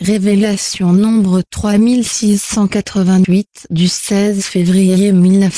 Révélation nombre 3688 du 16 février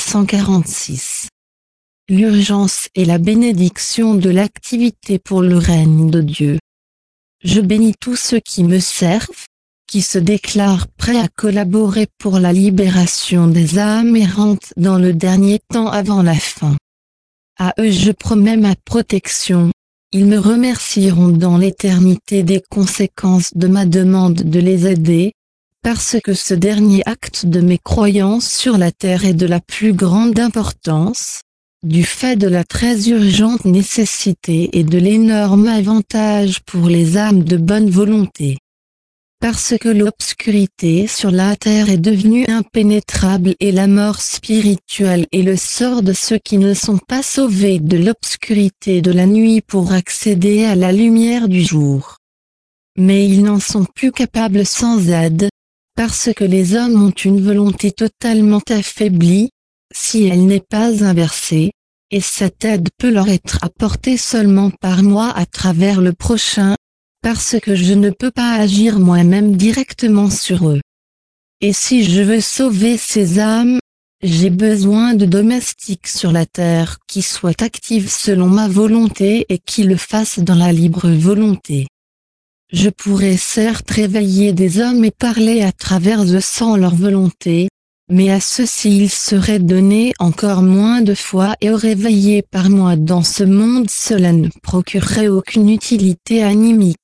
1946. L'urgence et la bénédiction de l'activité pour le règne de Dieu. Je bénis tous ceux qui me servent, qui se déclarent prêts à collaborer pour la libération des âmes errantes dans le dernier temps avant la fin. À eux je promets ma protection. Ils me remercieront dans l'éternité des conséquences de ma demande de les aider, parce que ce dernier acte de mes croyances sur la terre est de la plus grande importance, du fait de la très urgente nécessité et de l'énorme avantage pour les âmes de bonne volonté. Parce que l'obscurité sur la terre est devenue impénétrable et la mort spirituelle est le sort de ceux qui ne sont pas sauvés de l'obscurité de la nuit pour accéder à la lumière du jour. Mais ils n'en sont plus capables sans aide, parce que les hommes ont une volonté totalement affaiblie, si elle n'est pas inversée, et cette aide peut leur être apportée seulement par moi à travers le prochain, parce que je ne peux pas agir moi-même directement sur eux. Et si je veux sauver ces âmes, j'ai besoin de domestiques sur la terre qui soient actifs selon ma volonté et qui le fassent dans la libre volonté. Je pourrais certes réveiller des hommes et parler à travers eux sans leur volonté, mais à ceux-ci il serait donné encore moins de foi et réveillés par moi dans ce monde cela ne procurerait aucune utilité animique.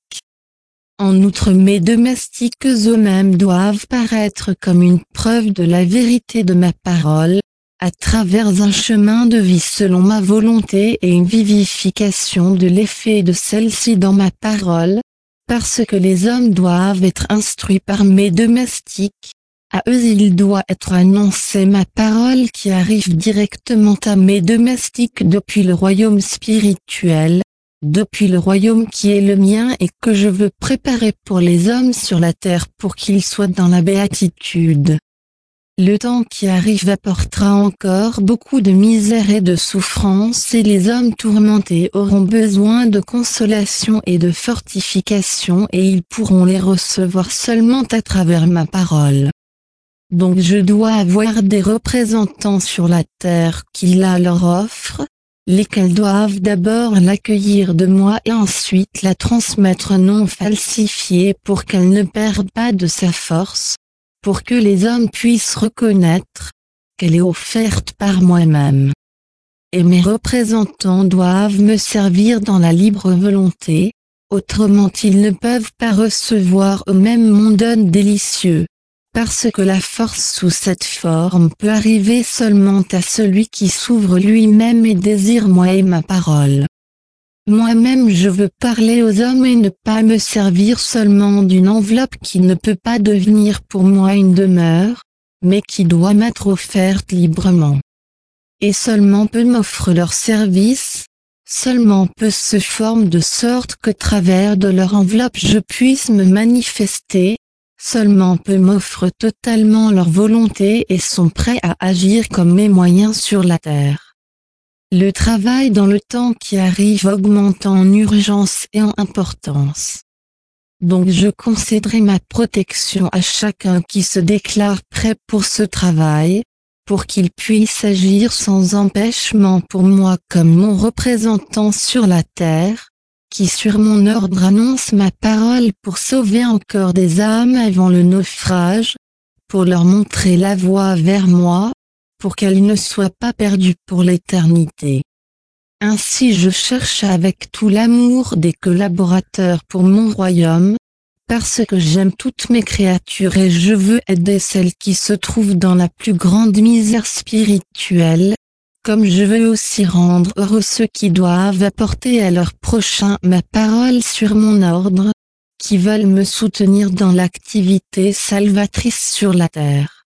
En outre mes domestiques eux-mêmes doivent paraître comme une preuve de la vérité de ma parole, à travers un chemin de vie selon ma volonté et une vivification de l'effet de celle-ci dans ma parole, parce que les hommes doivent être instruits par mes domestiques, à eux il doit être annoncé ma parole qui arrive directement à mes domestiques depuis le royaume spirituel, depuis le royaume qui est le mien et que je veux préparer pour les hommes sur la terre pour qu'ils soient dans la béatitude. Le temps qui arrive apportera encore beaucoup de misère et de souffrance et les hommes tourmentés auront besoin de consolation et de fortification et ils pourront les recevoir seulement à travers ma parole. Donc je dois avoir des représentants sur la terre qui la leur offrent, lesquels doivent d'abord l'accueillir de moi et ensuite la transmettre non falsifiée pour qu'elle ne perde pas de sa force, pour que les hommes puissent reconnaître qu'elle est offerte par moi-même. Et mes représentants doivent me servir dans la libre volonté, autrement ils ne peuvent pas recevoir eux-mêmes mon don délicieux. Parce que la force sous cette forme peut arriver seulement à celui qui s'ouvre lui-même et désire moi et ma parole. Moi-même je veux parler aux hommes et ne pas me servir seulement d'une enveloppe qui ne peut pas devenir pour moi une demeure, mais qui doit m'être offerte librement. Et seulement peu m'offrent leur service, seulement peu se forment de sorte que travers de leur enveloppe je puisse me manifester, seulement peu m'offrent totalement leur volonté et sont prêts à agir comme mes moyens sur la terre. Le travail dans le temps qui arrive augmente en urgence et en importance. Donc je concéderai ma protection à chacun qui se déclare prêt pour ce travail, pour qu'il puisse agir sans empêchement pour moi comme mon représentant sur la terre, qui sur mon ordre annonce ma parole pour sauver encore des âmes avant le naufrage, pour leur montrer la voie vers moi, pour qu'elles ne soient pas perdues pour l'éternité. Ainsi je cherche avec tout l'amour des collaborateurs pour mon royaume, parce que j'aime toutes mes créatures et je veux aider celles qui se trouvent dans la plus grande misère spirituelle, comme je veux aussi rendre heureux ceux qui doivent apporter à leur prochain ma parole sur mon ordre, qui veulent me soutenir dans l'activité salvatrice sur la terre.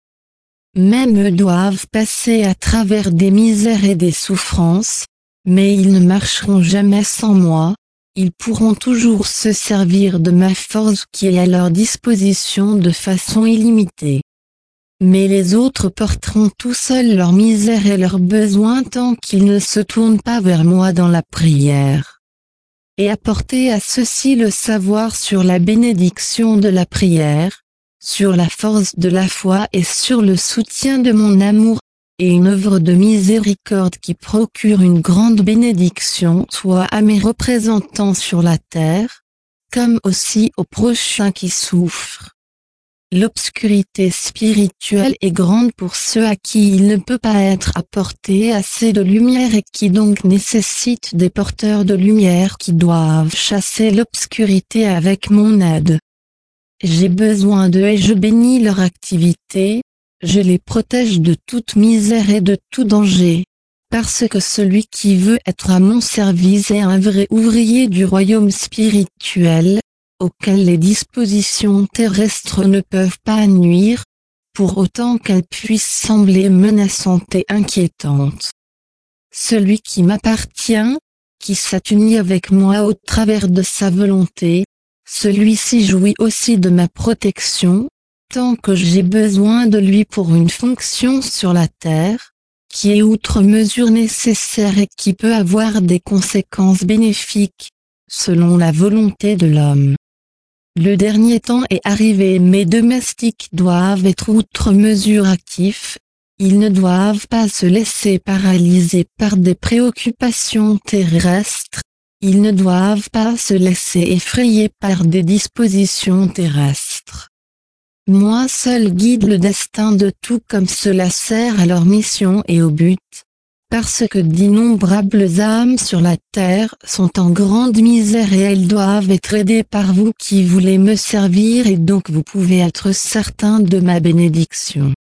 Même eux doivent passer à travers des misères et des souffrances, mais ils ne marcheront jamais sans moi, ils pourront toujours se servir de ma force qui est à leur disposition de façon illimitée. Mais les autres porteront tout seuls leur misère et leurs besoins tant qu'ils ne se tournent pas vers moi dans la prière. et apporter à ceux-ci le savoir sur la bénédiction de la prière, sur la force de la foi et sur le soutien de mon amour, et une œuvre de miséricorde qui procure une grande bénédiction soit à mes représentants sur la terre, comme aussi aux prochains qui souffrent. L'obscurité spirituelle est grande pour ceux à qui il ne peut pas être apporté assez de lumière et qui donc nécessitent des porteurs de lumière qui doivent chasser l'obscurité avec mon aide. J'ai besoin d'eux et je bénis leur activité, je les protège de toute misère et de tout danger, parce que celui qui veut être à mon service est un vrai ouvrier du royaume spirituel, auquel les dispositions terrestres ne peuvent pas nuire, pour autant qu'elles puissent sembler menaçantes et inquiétantes. Celui qui m'appartient, qui s'unit avec moi au travers de sa volonté, celui-ci jouit aussi de ma protection, tant que j'ai besoin de lui pour une fonction sur la terre, qui est outre mesure nécessaire et qui peut avoir des conséquences bénéfiques, selon la volonté de l'homme. Le dernier temps est arrivé, mes domestiques doivent être outre mesure actifs, ils ne doivent pas se laisser paralyser par des préoccupations terrestres, ils ne doivent pas se laisser effrayer par des dispositions terrestres. Moi seul guide le destin de tout comme cela sert à leur mission et au but, parce que d'innombrables âmes sur la terre sont en grande misère et elles doivent être aidées par vous qui voulez me servir et donc vous pouvez être certain de ma bénédiction.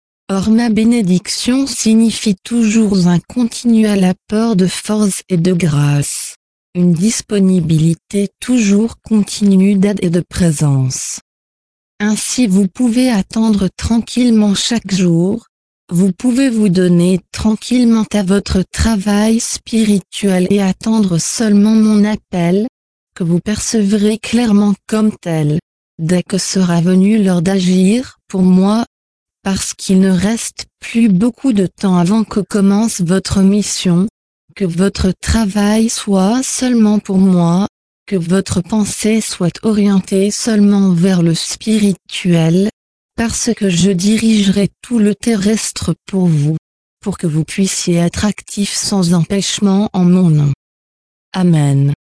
Or ma bénédiction signifie toujours un continuel apport de force et de grâce, une disponibilité toujours continue d'aide et de présence. Ainsi vous pouvez attendre tranquillement chaque jour, vous pouvez vous donner tranquillement à votre travail spirituel et attendre seulement mon appel, que vous percevrez clairement comme tel, dès que sera venu l'heure d'agir pour moi, parce qu'il ne reste plus beaucoup de temps avant que commence votre mission, que votre travail soit seulement pour moi, que votre pensée soit orientée seulement vers le spirituel, parce que je dirigerai tout le terrestre pour vous, pour que vous puissiez être actifs sans empêchement en mon nom. Amen.